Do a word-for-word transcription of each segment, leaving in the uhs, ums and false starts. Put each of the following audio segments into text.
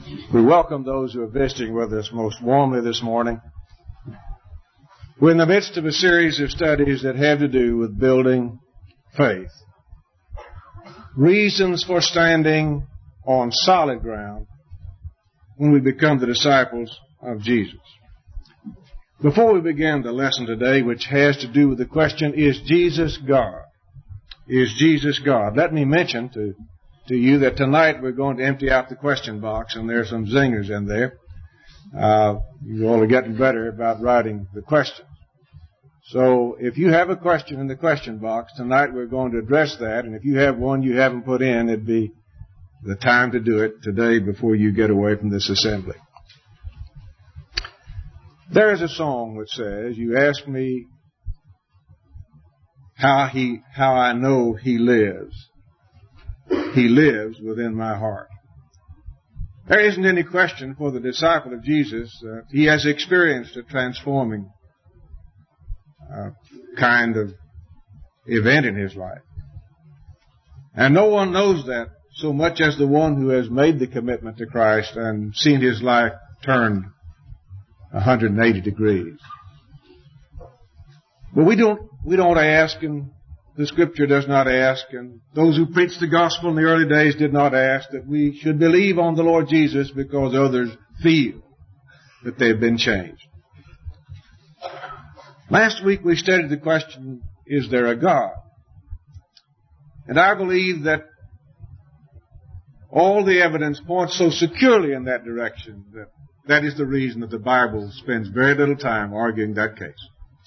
We welcome those who are visiting with us most warmly this morning. We're in the midst of a series of studies that have to do with building faith. Reasons for standing on solid ground when we become the disciples of Jesus. Before we begin the lesson today, which has to do with the question, is Jesus God? Is Jesus God? Let me mention to to you that tonight we're going to empty out the question box, and there are some zingers in there. Uh, you're only getting better about writing the questions. So if you have a question in the question box, tonight we're going to address that, and if you have one you haven't put in, it'd be the time to do it today before you get away from this assembly. There is a song which says, you ask me how he, how I know he lives. He lives within my heart. There isn't any question for the disciple of Jesus that he has experienced a transforming uh, kind of event in his life. And no one knows that so much as the one who has made the commitment to Christ and seen his life turned one hundred eighty degrees. But we don't, we don't ask, and the Scripture does not ask, and those who preached the gospel in the early days did not ask that we should believe on the Lord Jesus because others feel that they've been changed. Last week we studied the question, is there a God? And I believe that all the evidence points so securely in that direction that that is the reason that the Bible spends very little time arguing that case.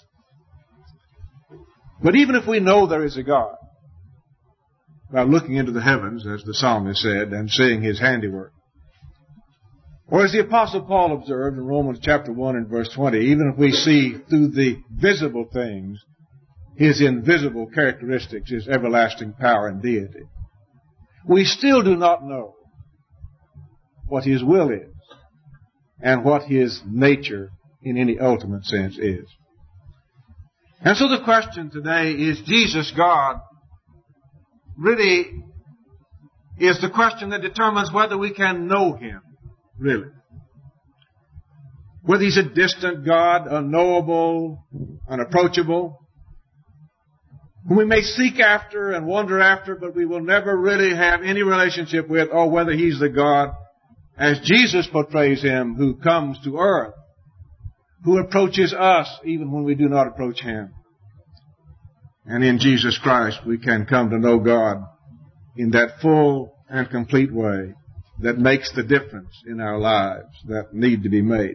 But even if we know there is a God, by looking into the heavens, as the psalmist said, and seeing his handiwork, or as the Apostle Paul observed in Romans chapter one and verse twenty, even if we see through the visible things his invisible characteristics, his everlasting power and deity, we still do not know what his will is and what his nature in any ultimate sense is. And so the question today, is Jesus God, really is the question that determines whether we can know him, really. Whether he's a distant God, unknowable, unapproachable, whom we may seek after and wonder after, but we will never really have any relationship with, or whether he's the God, as Jesus portrays him, who comes to earth, who approaches us even when we do not approach him. And in Jesus Christ we can come to know God in that full and complete way that makes the difference in our lives that need to be made.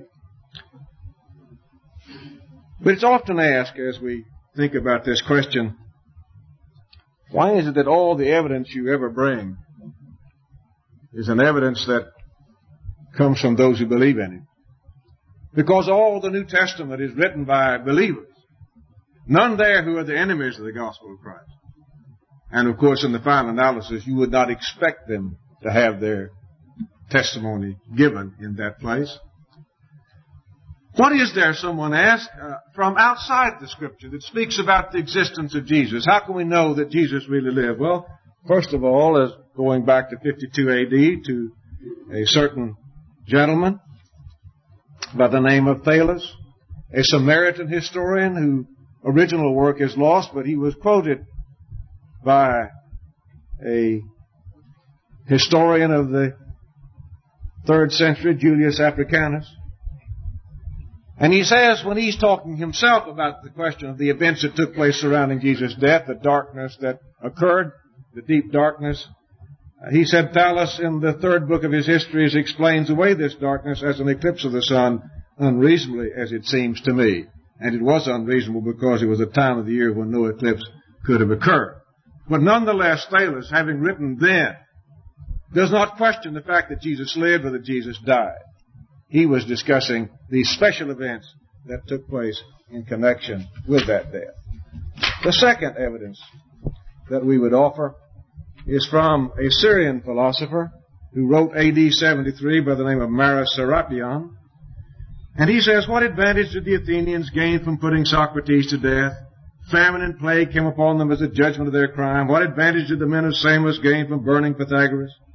But it's often asked as we think about this question, why is it that all the evidence you ever bring is an evidence that comes from those who believe in him? Because all the New Testament is written by believers. None there who are the enemies of the gospel of Christ. And of course, in the final analysis, you would not expect them to have their testimony given in that place. What is there, someone asked, uh, from outside the Scripture that speaks about the existence of Jesus? How can we know that Jesus really lived? Well, first of all, as going back to fifty-two A D to a certain gentleman by the name of Thales, a Samaritan historian whose original work is lost, but he was quoted by a historian of the third century, Julius Africanus. And he says, when he's talking himself about the question of the events that took place surrounding Jesus' death, the darkness that occurred, the deep darkness, he said, Thales, in the third book of his histories, explains away this darkness as an eclipse of the sun, unreasonably as it seems to me. And it was unreasonable because it was a time of the year when no eclipse could have occurred. But nonetheless, Thales, having written then, does not question the fact that Jesus lived or that Jesus died. He was discussing these special events that took place in connection with that death. The second evidence that we would offer is from a Syrian philosopher who wrote A D seventy-three by the name of Maris Serapion. And he says, what advantage did the Athenians gain from putting Socrates to death? Famine and plague came upon them as a judgment of their crime. What advantage did the men of Samos gain from burning Pythagoras?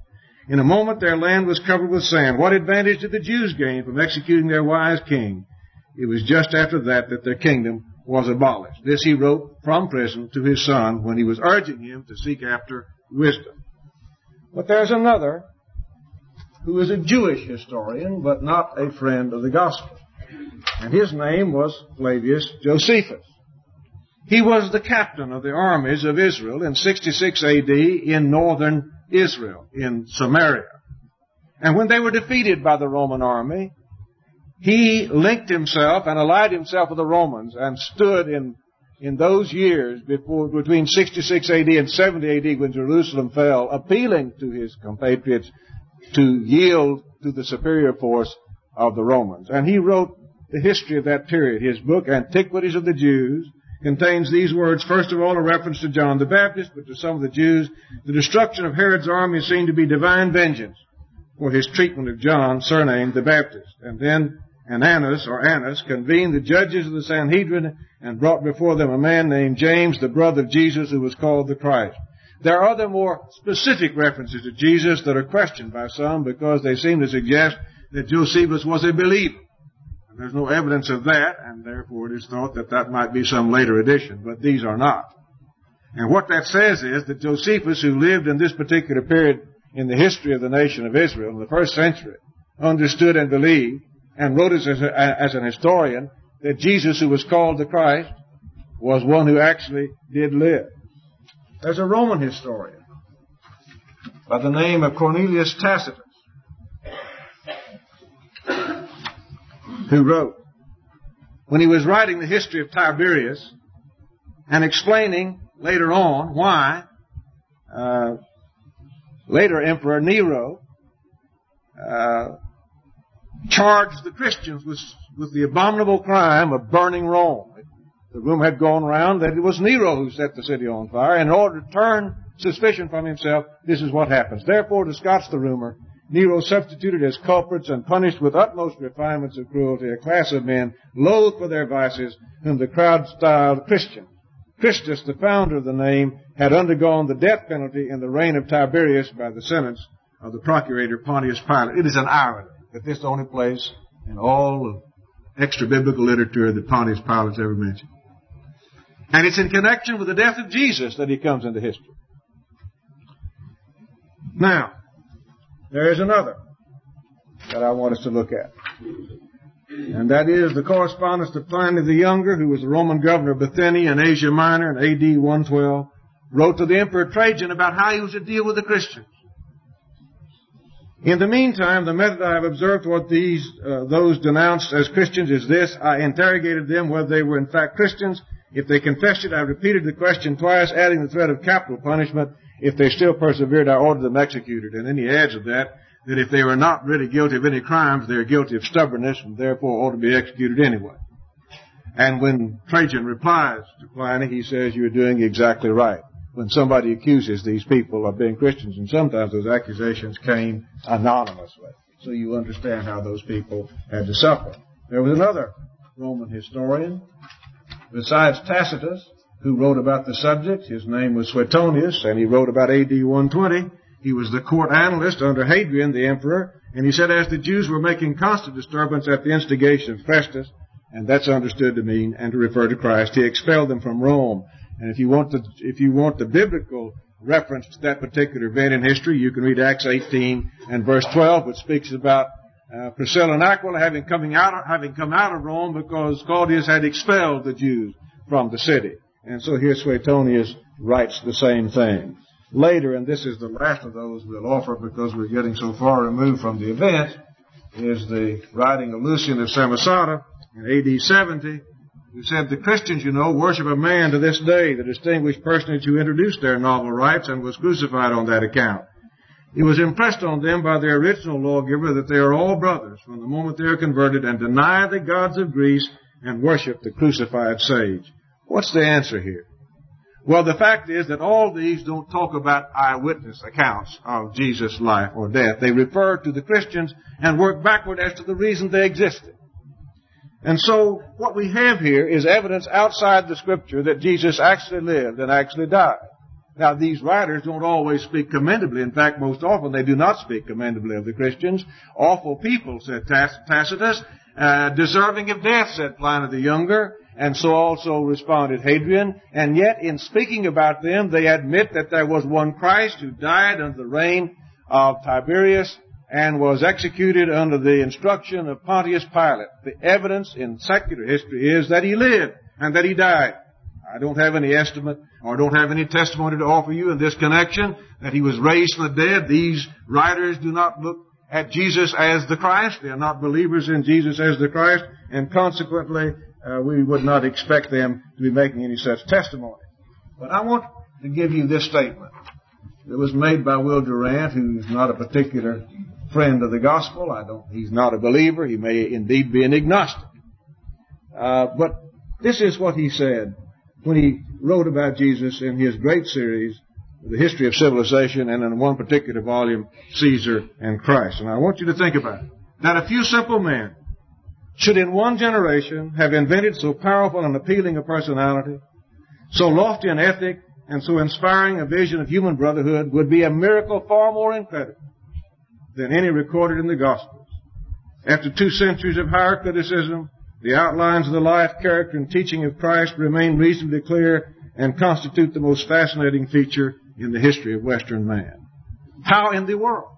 In a moment their land was covered with sand. What advantage did the Jews gain from executing their wise king? It was just after that that their kingdom was abolished. This he wrote from prison to his son when he was urging him to seek after wisdom. But there's another who is a Jewish historian, but not a friend of the gospel. And his name was Flavius Josephus. He was the captain of the armies of Israel in sixty-six A D in northern Israel, in Samaria. And when they were defeated by the Roman army, he linked himself and allied himself with the Romans and stood in, in those years before, between sixty-six A D and seventy A D when Jerusalem fell, appealing to his compatriots to yield to the superior force of the Romans. And he wrote the history of that period. His book, Antiquities of the Jews, contains these words. First of all, a reference to John the Baptist, but to some of the Jews, the destruction of Herod's army seemed to be divine vengeance for his treatment of John, surnamed the Baptist. And then Ananus, or Annas, convened the judges of the Sanhedrin and brought before them a man named James, the brother of Jesus, who was called the Christ. There are other more specific references to Jesus that are questioned by some because they seem to suggest that Josephus was a believer. And there's no evidence of that, and therefore it is thought that that might be some later addition, but these are not. And what that says is that Josephus, who lived in this particular period in the history of the nation of Israel in the first century, understood and believed and wrote as, a, as an historian that Jesus, who was called the Christ, was one who actually did live. There's a Roman historian by the name of Cornelius Tacitus who wrote, when he was writing the history of Tiberius and explaining later on why uh, later Emperor Nero uh, charged the Christians with, with the abominable crime of burning Rome. The rumor had gone around that it was Nero who set the city on fire. And in order to turn suspicion from himself, this is what happens. Therefore, to scotch the rumor, Nero substituted as culprits and punished with utmost refinements of cruelty a class of men loathed for their vices, whom the crowd styled Christians. Christus, the founder of the name, had undergone the death penalty in the reign of Tiberius by the sentence of the procurator Pontius Pilate. It is an irony that this is the only place in all of extra-biblical literature that Pontius Pilate ever mentioned. And it's in connection with the death of Jesus that he comes into history. Now, there is another that I want us to look at. And that is the correspondence of Pliny the Younger, who was the Roman governor of Bithynia in Asia Minor in A D one twelve, wrote to the Emperor Trajan about how he was to deal with the Christians. In the meantime, the method I have observed toward these, uh, those denounced as Christians is this. I interrogated them whether they were in fact Christians. If they confessed it, I repeated the question twice, adding the threat of capital punishment. If they still persevered, I ordered them executed. And then he adds of that, that if they were not really guilty of any crimes, they are guilty of stubbornness and therefore ought to be executed anyway. And when Trajan replies to Pliny, he says, you're doing exactly right. When somebody accuses these people of being Christians, and sometimes those accusations came anonymously. So you understand how those people had to suffer. There was another Roman historian, besides Tacitus, who wrote about the subject. His name was Suetonius, and he wrote about A D one twenty. He was the court analyst under Hadrian, the emperor, and he said as the Jews were making constant disturbance at the instigation of Festus, and that's understood to mean and to refer to Christ, he expelled them from Rome. And if you want the, if you want the biblical reference to that particular event in history, you can read Acts eighteen and verse twelve, which speaks about uh, Priscilla and Aquila having coming out, of, having come out of Rome because Claudius had expelled the Jews from the city. And so here Suetonius writes the same thing. Later, and this is the last of those we'll offer because we're getting so far removed from the event, is the writing of Lucian of Samosata in A D seventy, who said, the Christians, you know, worship a man to this day, the distinguished personage who introduced their novel rites and was crucified on that account. It was impressed on them by their original lawgiver that they are all brothers from the moment they are converted and deny the gods of Greece and worship the crucified sage. What's the answer here? Well, the fact is that all these don't talk about eyewitness accounts of Jesus' life or death. They refer to the Christians and work backward as to the reason they existed. And so what we have here is evidence outside the Scripture that Jesus actually lived and actually died. Now, these writers don't always speak commendably. In fact, most often they do not speak commendably of the Christians. Awful people, said Tacitus. Uh, deserving of death, said Pliny the Younger. And so also responded Hadrian. And yet, in speaking about them, they admit that there was one Christ who died under the reign of Tiberius and was executed under the instruction of Pontius Pilate. The evidence in secular history is that he lived and that he died. I don't have any estimate or don't have any testimony to offer you in this connection that he was raised from the dead. These writers do not look at Jesus as the Christ. They are not believers in Jesus as the Christ, and consequently, uh, we would not expect them to be making any such testimony. But I want to give you this statement that was made by Will Durant, who is not a particular friend of the gospel. I don't. He's not a believer. He may indeed be an agnostic. Uh, but this is what he said when he wrote about Jesus in his great series, The History of Civilization, and in one particular volume, Caesar and Christ. And I want you to think about it. That a few simple men should in one generation have invented so powerful and appealing a personality, so lofty an ethic, and so inspiring a vision of human brotherhood would be a miracle far more incredible than any recorded in the Gospels. After two centuries of higher criticism, the outlines of the life, character, and teaching of Christ remain reasonably clear and constitute the most fascinating feature in the history of Western man. How in the world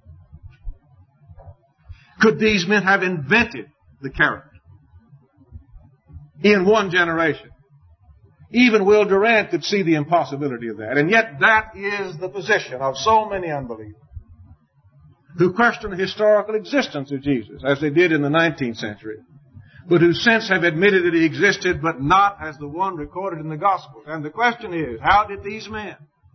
could these men have invented the character in one generation? Even Will Durant could see the impossibility of that. And yet that is the position of so many unbelievers who question the historical existence of Jesus, as they did in the nineteenth century, but who since have admitted that he existed, but not as the one recorded in the Gospels. And the question is, how did these men,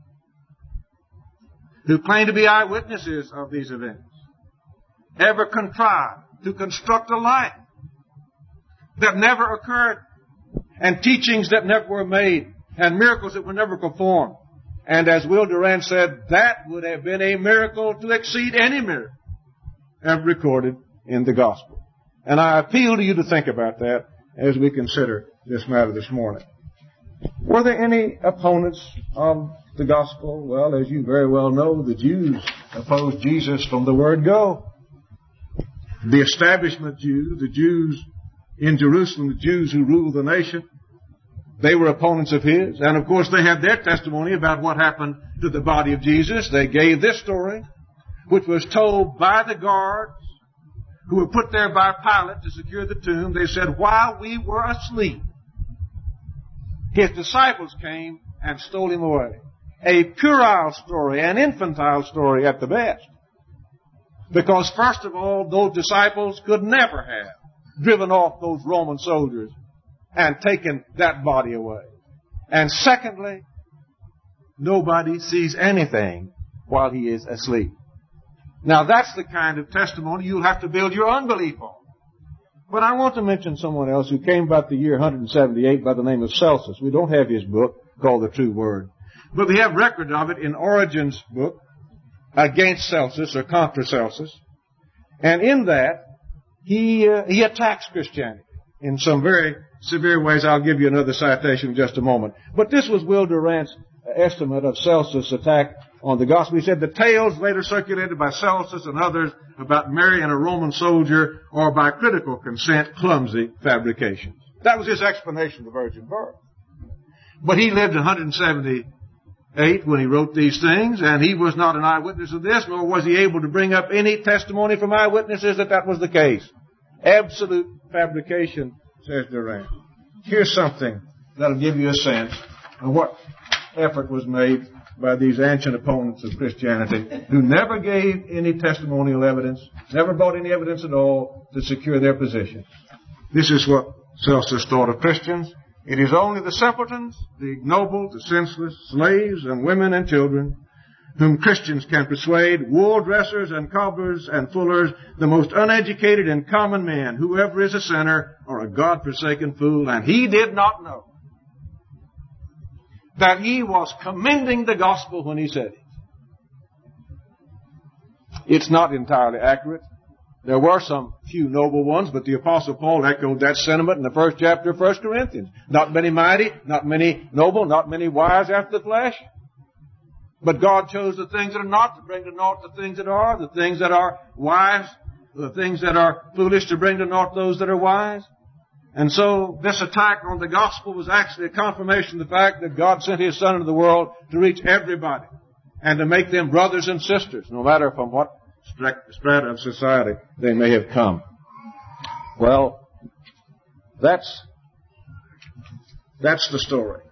who claim to be eyewitnesses of these events, ever contrive to construct a life that never occurred, and teachings that never were made, and miracles that were never performed? And as Will Durant said, that would have been a miracle to exceed any miracle ever recorded in the Gospel. And I appeal to you to think about that as we consider this matter this morning. Were there any opponents of the gospel? Well, as you very well know, the Jews opposed Jesus from the word go. The establishment Jews, the Jews in Jerusalem, the Jews who ruled the nation, they were opponents of his. And of course they had their testimony about what happened to the body of Jesus. They gave this story, which was told by the guards who were put there by Pilate to secure the tomb. They said, while we were asleep, his disciples came and stole him away. A puerile story, an infantile story at the best. Because first of all, those disciples could never have driven off those Roman soldiers and taken that body away. And secondly, nobody sees anything while he is asleep. Now that's the kind of testimony you'll have to build your unbelief on. But I want to mention someone else who came about the year one seventy-eight by the name of Celsus. We don't have his book called The True Word, but we have record of it in Origen's book, Against Celsus or Contra Celsus. And in that, he, uh, he attacks Christianity in some very severe ways. I'll give you another citation in just a moment. But this was Will Durant's estimate of Celsus' attack on the gospel. He said the tales later circulated by Celsus and others about Mary and a Roman soldier are by critical consent clumsy fabrications. That was his explanation of the virgin birth. But he lived in one seventy-eight when he wrote these things, and he was not an eyewitness of this, nor was he able to bring up any testimony from eyewitnesses that that was the case. Absolute fabrication, says Durant. Here's something that'll give you a sense of what effort was made by these ancient opponents of Christianity who never gave any testimonial evidence, never brought any evidence at all to secure their position. This is what Celsus thought of Christians. It is only the simpletons, the ignoble, the senseless, slaves and women and children, whom Christians can persuade, wool dressers and cobblers and fullers, the most uneducated and common man, whoever is a sinner or a God-forsaken fool, and he did not know that he was commending the gospel when he said it. It's not entirely accurate. There were some few noble ones, but the Apostle Paul echoed that sentiment in the first chapter of First Corinthians. Not many mighty, not many noble, not many wise after the flesh. But God chose the things that are not to bring to naught the things that are, the things that are wise, the things that are foolish to bring to naught those that are wise. And so this attack on the gospel was actually a confirmation of the fact that God sent His Son into the world to reach everybody and to make them brothers and sisters, no matter from what strata of society they may have come. Well, that's, that's the story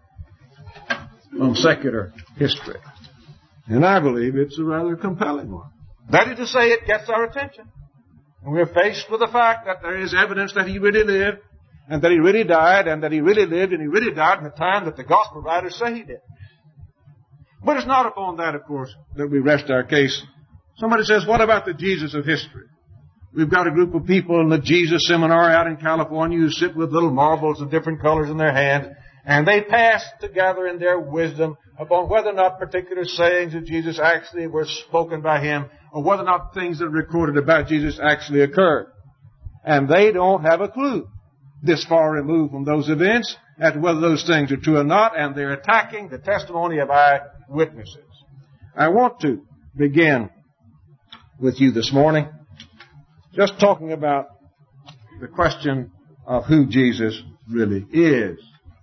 on secular history. And I believe it's a rather compelling one. That is to say, it gets our attention. And we're faced with the fact that there is evidence that He really lived, and that He really died, and that He really lived, and He really died in the time that the gospel writers say He did. But it's not upon that, of course, that we rest our case. Somebody says, what about the Jesus of history? We've got a group of people in the Jesus Seminar out in California who sit with little marbles of different colors in their hands, and they pass together in their wisdom upon whether or not particular sayings of Jesus actually were spoken by Him, or whether or not things that are recorded about Jesus actually occurred. And they don't have a clue this far removed from those events as to whether those things are true or not, and they're attacking the testimony of eyewitnesses. I want to begin with you this morning just talking about the question of who Jesus really is.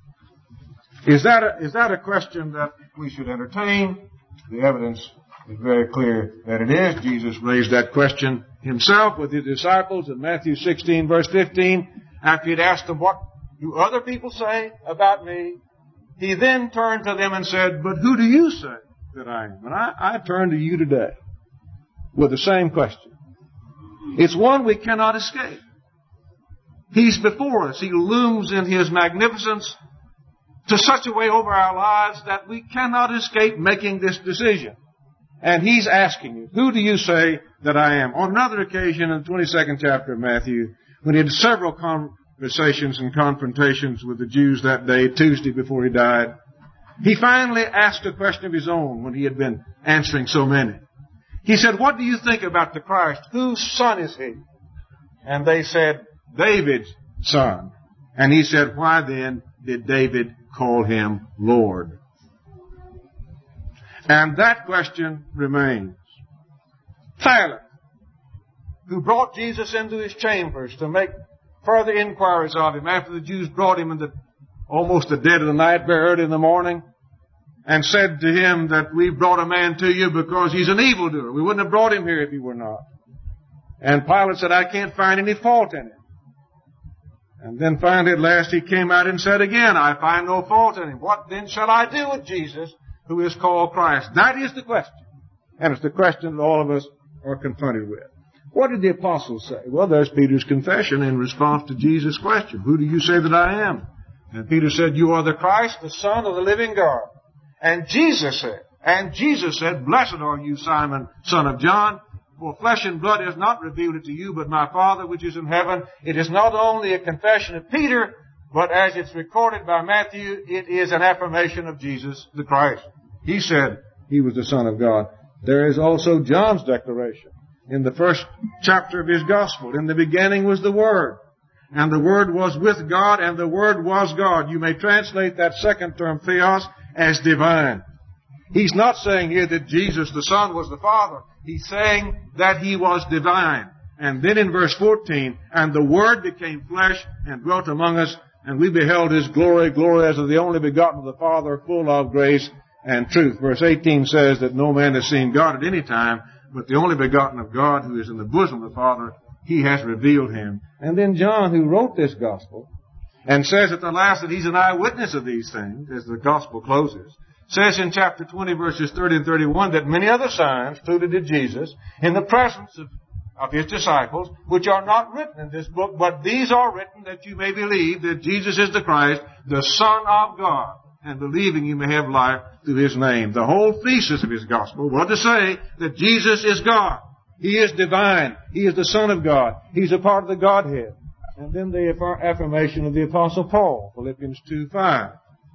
Is that a, is that a question that we should entertain? The evidence is very clear that it is. Jesus raised that question Himself with His disciples in Matthew sixteen, verse fifteen. After He had asked them, what do other people say about me? He then turned to them and said, but who do you say that I am? And I, I turn to you today with the same question. It's one we cannot escape. He's before us. He looms in His magnificence to such a way over our lives that we cannot escape making this decision. And He's asking you, who do you say that I am? On another occasion in the twenty-second chapter of Matthew, when He had several conversations and confrontations with the Jews that day, Tuesday before He died, He finally asked a question of His own when He had been answering so many. He said, what do you think about the Christ? Whose son is He? And they said, David's son. And He said, why then did David call Him Lord? And that question remains. Pilate, who brought Jesus into his chambers to make further inquiries of Him after the Jews brought Him in the almost the dead of the night, very early in the morning, and said to Him that we brought a man to you because he's an evildoer. We wouldn't have brought him here if he were not. And Pilate said, I can't find any fault in him. And then finally at last he came out and said again, I find no fault in him. What then shall I do with Jesus, who is called Christ? That is the question. And it's the question that all of us are confronted with. What did the apostles say? Well, there's Peter's confession in response to Jesus' question. Who do you say that I am? And Peter said, you are the Christ, the Son of the living God. And Jesus said, and Jesus said, blessed are you, Simon, son of John, for flesh and blood has not revealed it to you, but my Father which is in heaven. It is not only a confession of Peter, but as it's recorded by Matthew, it is an affirmation of Jesus the Christ. He said He was the Son of God. There is also John's declaration in the first chapter of his Gospel. In the beginning was the Word, and the Word was with God, and the Word was God. You may translate that second term, theos, as divine. He's not saying here that Jesus the Son was the Father. He's saying that He was divine. And then in verse fourteen, and the Word became flesh and dwelt among us, and we beheld His glory, glory as of the only begotten of the Father, full of grace and truth. Verse eighteen says that no man has seen God at any time, but the only begotten of God, who is in the bosom of the Father, He has revealed Him. And then John, who wrote this Gospel, and says at the last that he's an eyewitness of these things, as the Gospel closes, says in chapter twenty, verses thirty and thirty-one, that many other signs proved to Jesus in the presence of, of His disciples, which are not written in this book, but these are written that you may believe that Jesus is the Christ, the Son of God, and believing you may have life through His name. The whole thesis of His Gospel was to say that Jesus is God. He is divine. He is the Son of God. He's a part of the Godhead. And then the affirmation of the Apostle Paul, Philippians two five.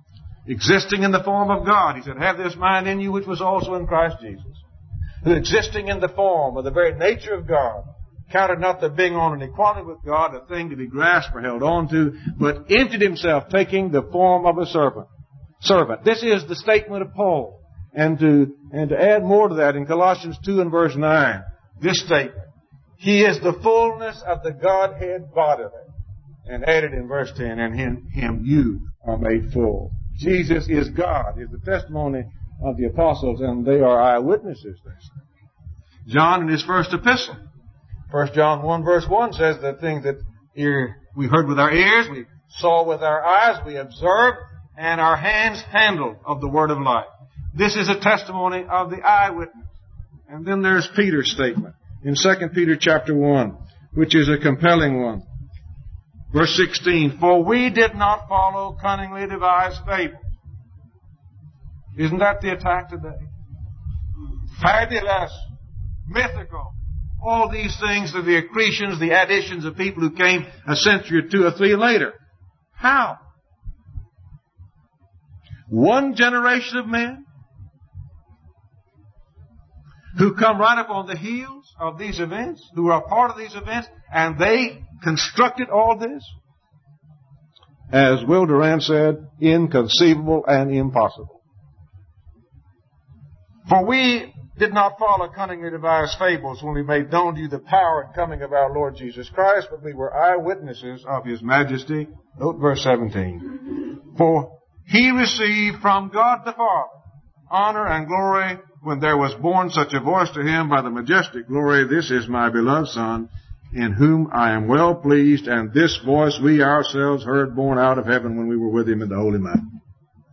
Existing in the form of God, he said, have this mind in you which was also in Christ Jesus. Who existing in the form of the very nature of God, counted not the being on an equality with God a thing to be grasped or held on to, but emptied Himself, taking the form of a servant. Servant. This is the statement of Paul. And to, and to add more to that, in Colossians two and verse nine, this statement, He is the fullness of the Godhead bodily. And added in verse ten, and in Him you are made full. Jesus is God, is the testimony of the apostles, and they are eyewitnesses. John in his first epistle, First John one verse one says the things that ear, we heard with our ears, we saw with our eyes, we observed, and our hands handled of the word of life. This is a testimony of the eyewitness. And then there's Peter's statement in Second Peter chapter one, which is a compelling one. Verse sixteen, for we did not follow cunningly devised fables. Isn't that the attack today? Fabulous, mythical, all these things are the accretions, the additions of people who came a century or two or three later. How? One generation of men who come right up on the heels of these events, who are part of these events, and they constructed all this? As Will Durant said, inconceivable and impossible. For we did not follow cunningly devised fables when we made known to you the power and coming of our Lord Jesus Christ, but we were eyewitnesses of His majesty. Note verse seventeen. For He received from God the Father honor and glory when there was born such a voice to Him by the majestic glory, this is my beloved Son, in whom I am well pleased, and this voice we ourselves heard borne out of heaven when we were with Him in the holy mountain.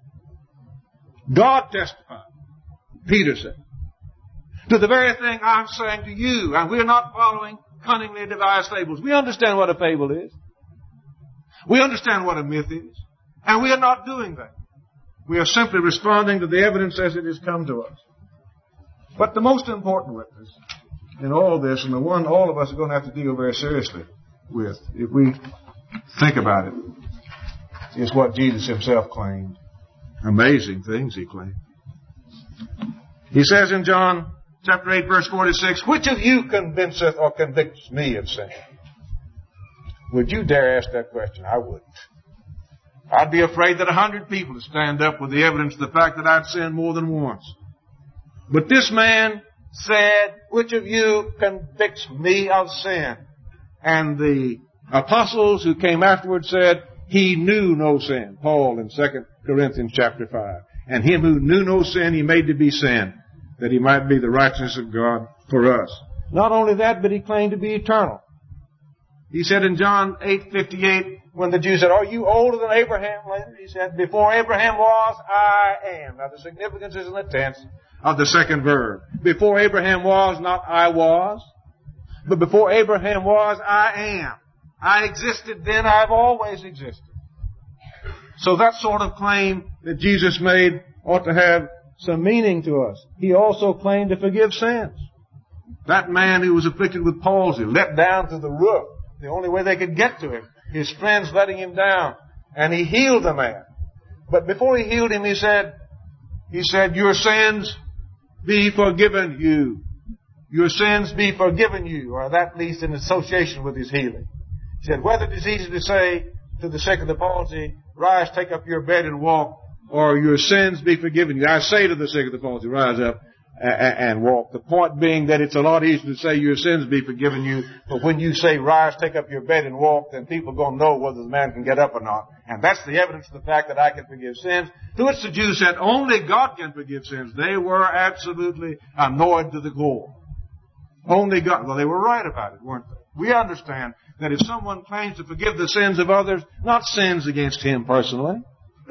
God testified, Peter said, to the very thing I'm saying to you, and we're not following cunningly devised fables. We understand what a fable is. We understand what a myth is. And we are not doing that. We are simply responding to the evidence as it has come to us. But the most important witness in all this, and the one all of us are going to have to deal very seriously with, if we think about it, is what Jesus Himself claimed. Amazing things He claimed. He says in John chapter eight, verse forty-six, which of you convinceth or convicts me of sin? Would you dare ask that question? I wouldn't. I'd be afraid that a hundred people would stand up with the evidence of the fact that I'd sinned more than once. But this man said, which of you convicts me of sin? And the apostles who came afterwards said, he knew no sin. Paul in Second Corinthians chapter five. And him who knew no sin, He made to be sin, that He might be the righteousness of God for us. Not only that, but He claimed to be eternal. He said in John eight fifty-eight, when the Jews said, are you older than Abraham? He said, before Abraham was, I am. Now the significance is in the tense of the second verb. Before Abraham was, not I was, but before Abraham was, I am. I existed then, I've always existed. So that sort of claim that Jesus made ought to have some meaning to us. He also claimed to forgive sins. That man who was afflicted with palsy, let down to the roof, the only way they could get to him, his friends letting him down, and He healed the man. But before He healed him, He said, He said, your sins be forgiven you. Your sins be forgiven you, or that at least in association with His healing. He said, whether it is easy to say to the sick of the palsy, rise, take up your bed and walk, or your sins be forgiven you. I say to the sick of the palsy, rise up and walk. The point being that it's a lot easier to say your sins be forgiven you, but when you say rise, take up your bed and walk, then people are going to know whether the man can get up or not. And that's the evidence of the fact that I can forgive sins. To which the Jews said, only God can forgive sins. They were absolutely annoyed to the core. Only God. Well, they were right about it, weren't they? We understand that if someone claims to forgive the sins of others, not sins against him personally,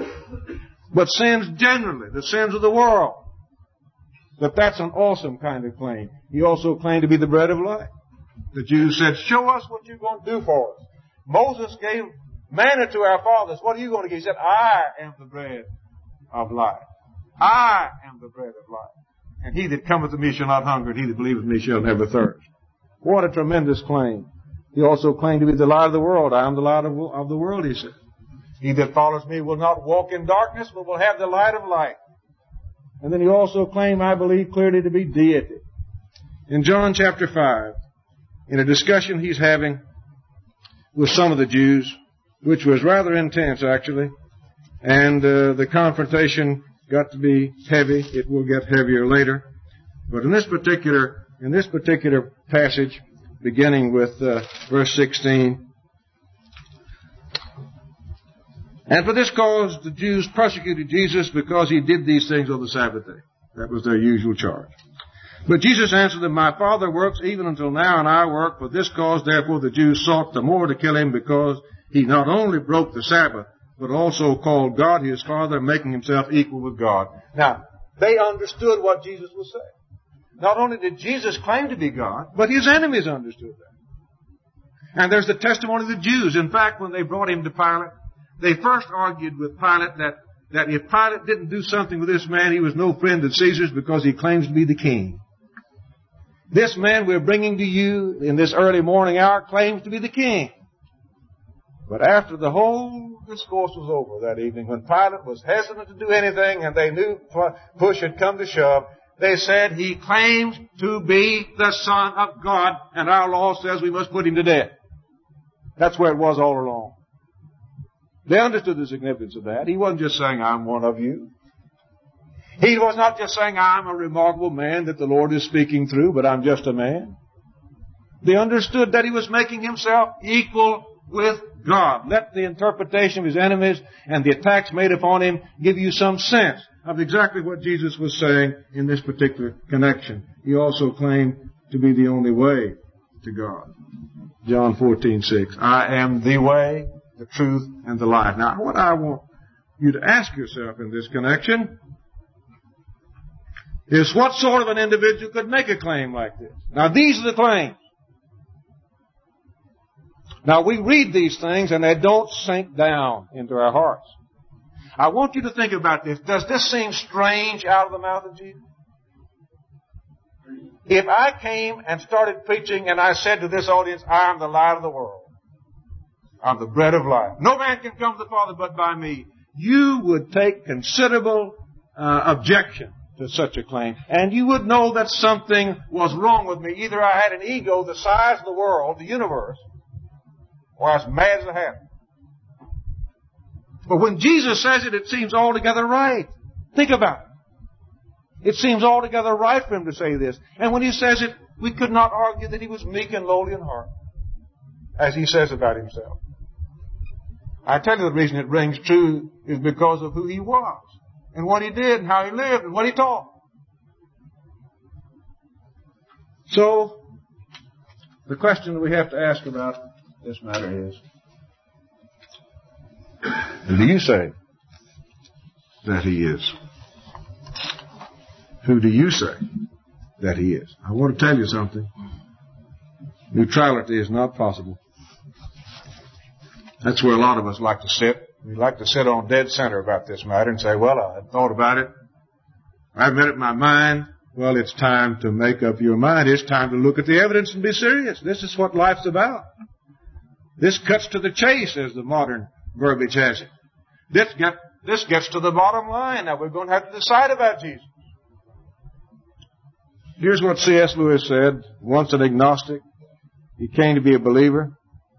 but sins generally, the sins of the world, that that's an awesome kind of claim. He also claimed to be the bread of life. The Jews said, show us what you're going to do for us. Moses gave manna to our fathers. What are you going to give? He said, I am the bread of life. I am the bread of life. And he that cometh to me shall not hunger, and he that believeth me shall never thirst. What a tremendous claim. He also claimed to be the light of the world. I am the light of, of the world, he said. He that follows me will not walk in darkness, but will have the light of life. And then he also claimed, I believe, clearly to be deity. In John chapter five, in a discussion he's having with some of the Jews, which was rather intense, actually, and uh, the confrontation got to be heavy. It will get heavier later. But in this particular, in this particular passage, beginning with uh, verse sixteen, and for this cause the Jews persecuted Jesus because he did these things on the Sabbath day. That was their usual charge. But Jesus answered them, my Father works even until now, and I work. For this cause, therefore, the Jews sought the more to kill him, because he not only broke the Sabbath, but also called God his Father, making himself equal with God. Now, they understood what Jesus was saying. Not only did Jesus claim to be God, but his enemies understood that. And there's the testimony of the Jews. In fact, when they brought him to Pilate, they first argued with Pilate that, that if Pilate didn't do something with this man, he was no friend of Caesar's because he claims to be the king. This man we're bringing to you in this early morning hour claims to be the king. But after the whole discourse was over that evening, when Pilate was hesitant to do anything and they knew push had come to shove, they said he claims to be the Son of God, and our law says we must put him to death. That's where it was all along. They understood the significance of that. He wasn't just saying, I'm one of you. He was not just saying, I'm a remarkable man that the Lord is speaking through, but I'm just a man. They understood that he was making himself equal with God. Let the interpretation of his enemies and the attacks made upon him give you some sense of exactly what Jesus was saying in this particular connection. He also claimed to be the only way to God. John fourteen six. I am the way, the truth, and the life. Now, what I want you to ask yourself in this connection is, what sort of an individual could make a claim like this? Now, these are the claims. Now, we read these things and they don't sink down into our hearts. I want you to think about this. Does this seem strange out of the mouth of Jesus? If I came and started preaching and I said to this audience, I am the light of the world. I'm the bread of life. No man can come to the Father but by me. You would take considerable uh, objection to such a claim. And you would know that something was wrong with me. Either I had an ego the size of the world, the universe, or I was mad as a hatter. But when Jesus says it, it seems altogether right. Think about it. It seems altogether right for him to say this. And when he says it, we could not argue that he was meek and lowly in heart, as he says about himself. I tell you the reason it rings true is because of who he was, and what he did, and how he lived, and what he taught. So, the question that we have to ask about this matter is, who do you say that he is? Who do you say that he is? I want to tell you something. Neutrality is not possible. That's where a lot of us like to sit. We like to sit on dead center about this matter and say, well, I thought about it. I've made up my mind. Well, it's time to make up your mind. It's time to look at the evidence and be serious. This is what life's about. This cuts to the chase, as the modern verbiage has it. This, get, this gets to the bottom line. Now, we're going to have to decide about Jesus. Here's what C S Lewis said, once an agnostic. He came to be a believer.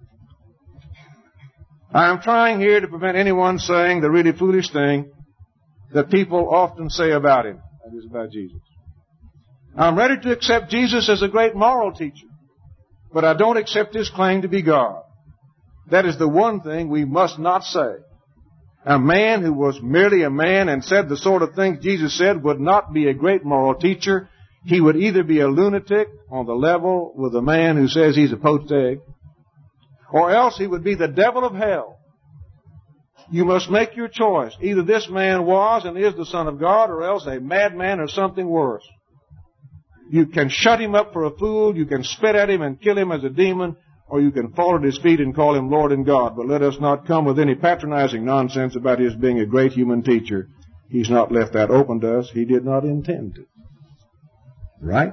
I am trying here to prevent anyone saying the really foolish thing that people often say about him. That is about Jesus. I'm ready to accept Jesus as a great moral teacher, but I don't accept his claim to be God. That is the one thing we must not say. A man who was merely a man and said the sort of things Jesus said would not be a great moral teacher. He would either be a lunatic on the level with a man who says he's a poached egg, or else he would be the devil of hell. You must make your choice. Either this man was and is the Son of God, or else a madman or something worse. You can shut him up for a fool, you can spit at him and kill him as a demon, or you can fall at his feet and call him Lord and God. But let us not come with any patronizing nonsense about his being a great human teacher. He's not left that open to us. He did not intend to. Right?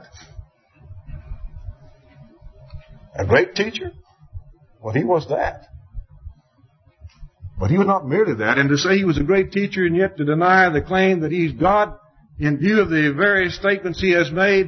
A great teacher? Well, he was that. But he was not merely that. And to say he was a great teacher and yet to deny the claim that he's God in view of the various statements he has made,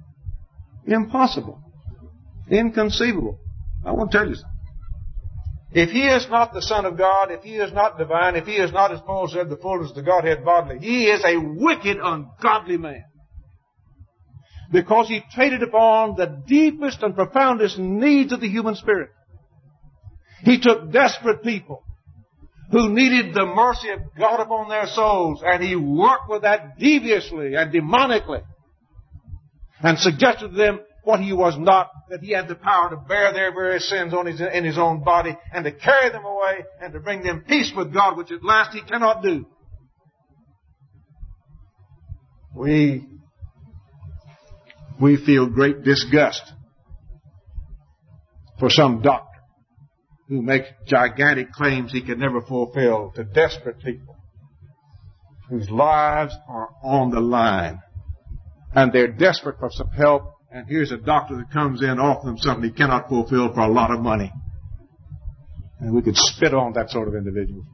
impossible. Inconceivable. I want to tell you something. If he is not the Son of God, if he is not divine, if he is not, as Paul said, the fullness of the Godhead bodily, he is a wicked, ungodly man. Because he traded upon the deepest and profoundest needs of the human spirit. He took desperate people who needed the mercy of God upon their souls, and he worked with that deviously and demonically, and suggested to them what he was not, that he had the power to bear their very sins on his, in his own body, and to carry them away, and to bring them peace with God, which at last he cannot do. We, we feel great disgust for some doctor who makes gigantic claims he can never fulfill to desperate people whose lives are on the line. And they're desperate for some help. And here's a doctor that comes in, offers them something he cannot fulfill for a lot of money. And we could spit on that sort of individual.